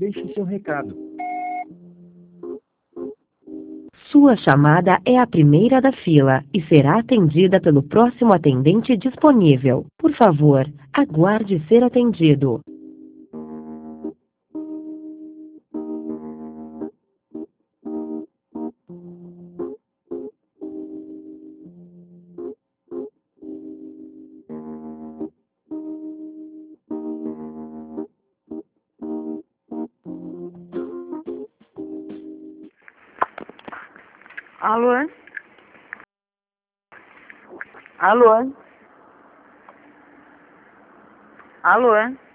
deixe seu recado. Sua chamada é a primeira da fila e será atendida pelo próximo atendente disponível. Por favor, aguarde ser atendido. Alô? Alô? Alô?